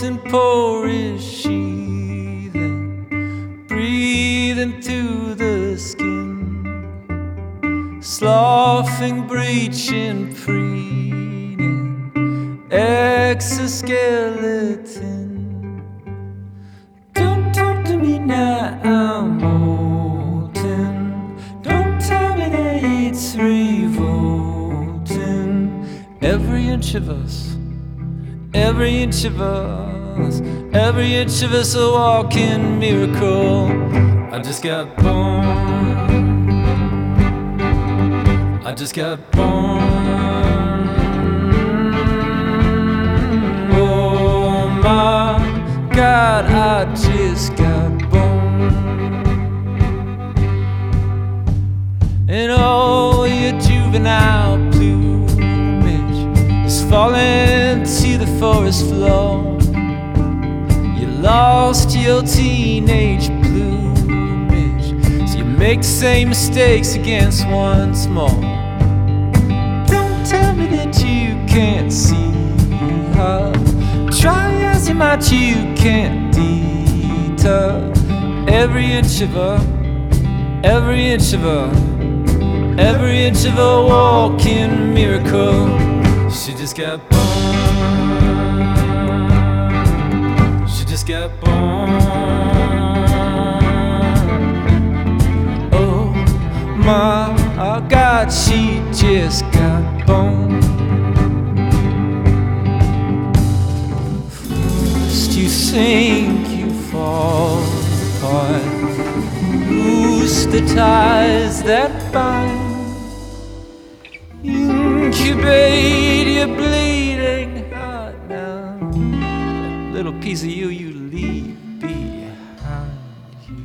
molten porous sheathing, breathing through the skin, sloughing, breaching, preening, exoskeleton. Don't talk to me now, I'm molten. Don't tell me that it's revolting. Every inch of us, every inch of us, every inch of us a walking miracle. I just got born, I just got born. Oh my God, I just got born. And all your juvenile plumage is falling to the forest floor. You lost your teenage plumage, so you make the same mistakes against once more. Don't tell me that you can't see her. Try as you might, you can't deter every inch of her, every inch of her, every inch of a walking miracle. She just got born, she just got born. Oh my God, she just got born. First you think you fall apart, lose the ties that bind, incubate your bleeding heart now. That little piece of you leave behind you.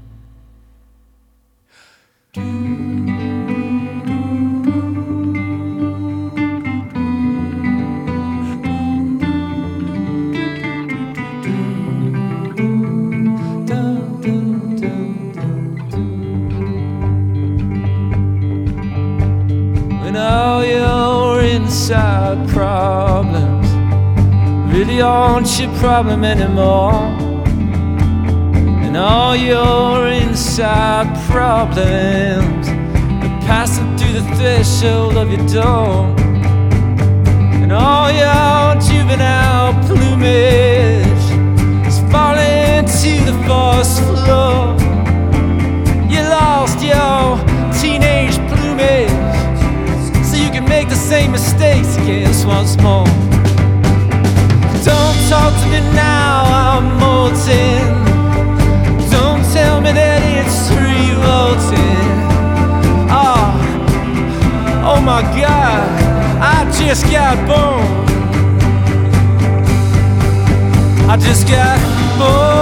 When all your inside problems really aren't your problem anymore, and all your inside problems are passing through the threshold of your door, and all your juvenile plumage is falling to the forest floor. You lost your teenage plumage, make the same mistakes against once more. Don't talk to me now, I'm molten. Don't tell me that it's revolting. Oh my God, I just got born. I just got born.